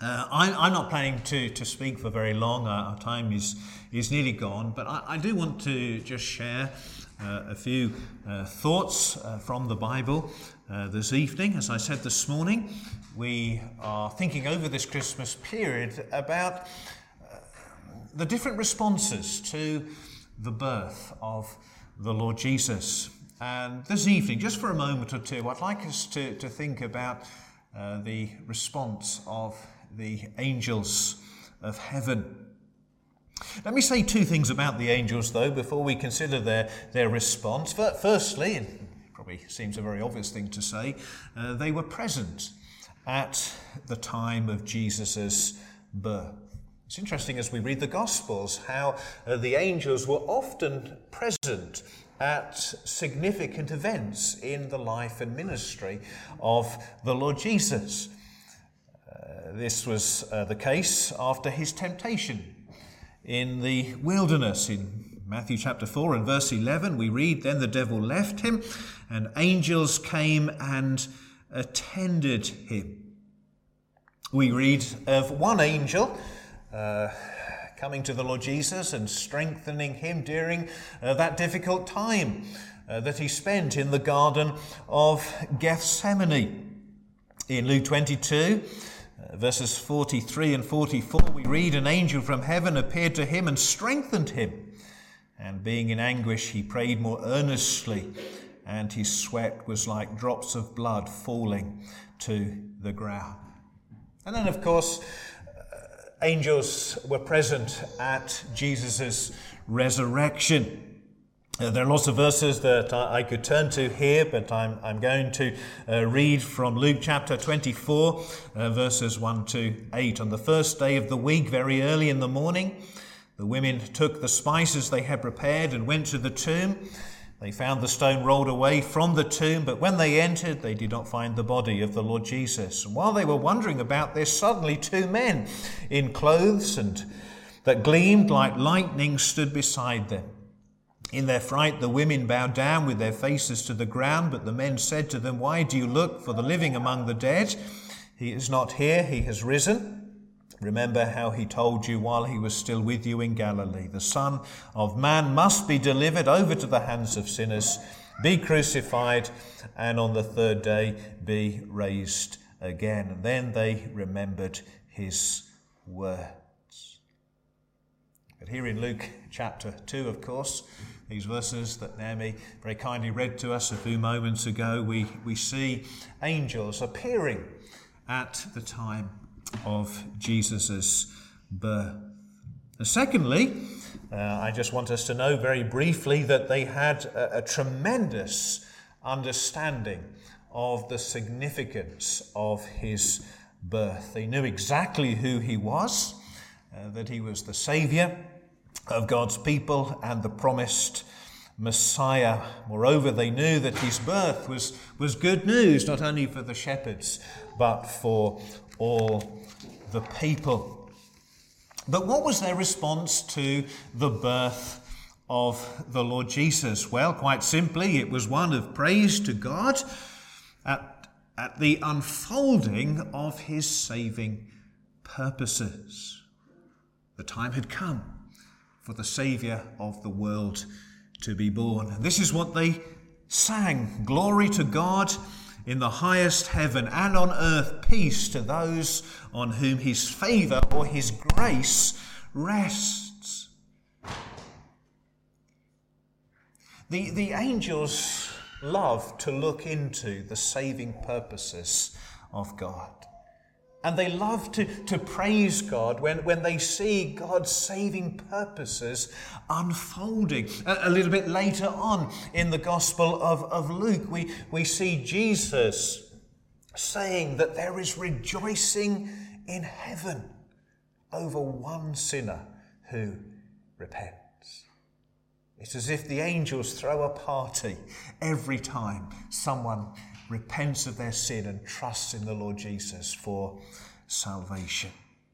I'm not planning to speak for very long. Our time is nearly gone, but I do want to just share a few thoughts from the Bible this evening. As I said this morning, we are thinking over this Christmas period about the different responses to the birth of the Lord Jesus. And this evening, just for a moment or two, I'd like us to think about the response of the angels of heaven. Let me say two things about the angels, though, before we consider their response. Firstly, and it probably seems a very obvious thing to say, they were present at the time of Jesus' birth. It's interesting as we read the Gospels how the angels were often present at significant events in the life and ministry of the Lord Jesus. This was the case after his temptation in the wilderness. In Matthew chapter 4 and verse 11 we read, "Then the devil left him, and angels came and attended him." We read of one angel coming to the Lord Jesus and strengthening him during that difficult time that he spent in the Garden of Gethsemane. In Luke 22, verses 43 and 44, we read, "An angel from heaven appeared to him and strengthened him. And being in anguish, he prayed more earnestly, and his sweat was like drops of blood falling to the ground." And then, of course, angels were present at Jesus' resurrection. There are lots of verses that I could turn to here, but I'm going to read from Luke chapter 24, verses 1 to 8. "On the first day of the week, very early in the morning, the women took the spices they had prepared and went to the tomb. They found the stone rolled away from the tomb, but when they entered, they did not find the body of the Lord Jesus. And while they were wondering about this, suddenly two men in clothes and that gleamed like lightning stood beside them. In their fright, the women bowed down with their faces to the ground, but the men said to them, 'Why do you look for the living among the dead? He is not here, he has risen. Remember how he told you while he was still with you in Galilee. The Son of Man must be delivered over to the hands of sinners, be crucified, and on the third day be raised again.' And then they remembered his words." But here in Luke chapter 2, of course, these verses that Naomi very kindly read to us a few moments ago, we see angels appearing at the time of Jesus' birth. And secondly, I just want us to know very briefly that they had a tremendous understanding of the significance of his birth. They knew exactly who he was, that he was the Saviour of God's people and the promised Messiah. Moreover, they knew that his birth was good news, not only for the shepherds, but for all the people. But what was their response to the birth of the Lord Jesus? Well, quite simply, it was one of praise to God at the unfolding of his saving purposes. The time had come for the Saviour of the world to be born. And this is what they sang: "Glory to God in the highest heaven, and on earth peace to those on whom his favour or his grace rests." The angels love to look into the saving purposes of God. And they love to praise God when they see God's saving purposes unfolding. A little bit later on in the Gospel of Luke, we see Jesus saying that there is rejoicing in heaven over one sinner who repents. It's as if the angels throw a party every time someone repents of their sin and trusts in the Lord Jesus for salvation.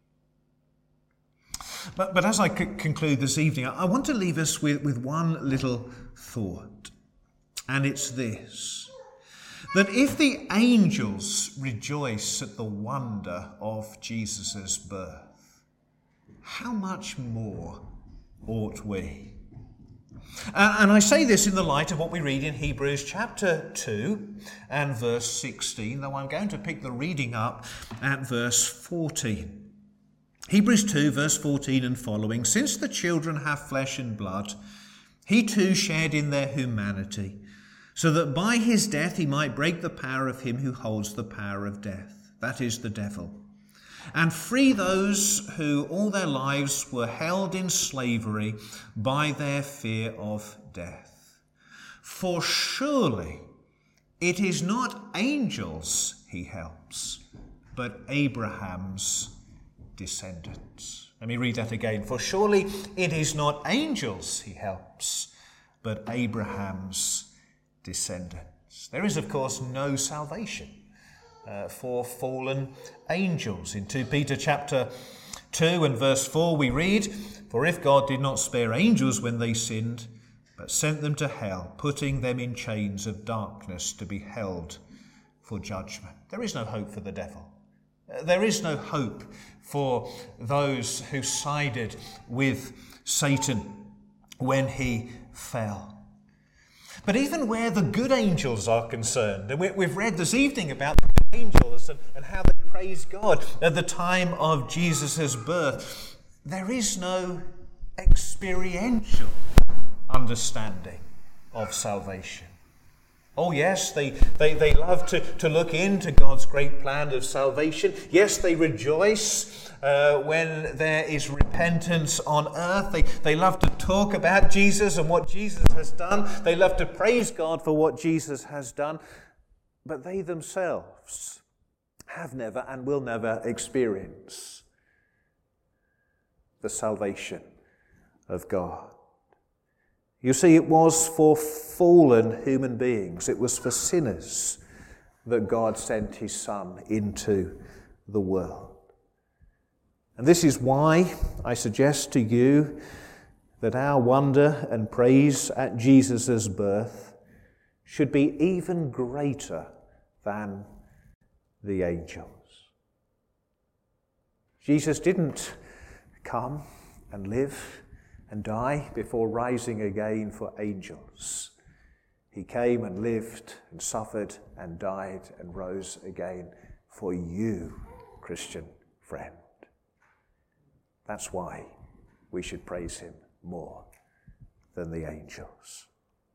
But as I conclude this evening, I want to leave us with one little thought, and it's this: that if the angels rejoice at the wonder of Jesus' birth, how much more ought we? And I say this in the light of what we read in Hebrews chapter 2 and verse 16, though I'm going to pick the reading up at verse 14. Hebrews 2 verse 14 and following, since the children have flesh and blood, he too shared in their humanity, so that by his death he might break the power of him who holds the power of death, that is the devil, and free those who all their lives were held in slavery by their fear of death. For surely it is not angels he helps, but Abraham's descendants. Let me read that again. For surely it is not angels he helps, but Abraham's descendants. There is, of course, no salvation for fallen angels. In 2 Peter chapter 2 and verse 4 we read, for if God did not spare angels when they sinned, but sent them to hell, putting them in chains of darkness to be held for judgment. There is no hope for the devil. There is no hope for those who sided with Satan when he fell. But even where the good angels are concerned, and we've read this evening about the good angels and how they praised God at the time of Jesus' birth, there is no experiential understanding of salvation. Oh yes, they love to look into God's great plan of salvation. Yes, they rejoice when there is repentance on earth. They love to talk about Jesus and what Jesus has done. They love to praise God for what Jesus has done. But they themselves have never and will never experience the salvation of God. You see, it was for fallen human beings, it was for sinners that God sent his Son into the world. And this is why I suggest to you that our wonder and praise at Jesus' birth should be even greater than the angels. Jesus didn't come and live and die before rising again for angels. He came and lived and suffered and died and rose again for you, Christian friend. That's why we should praise him more than the angels.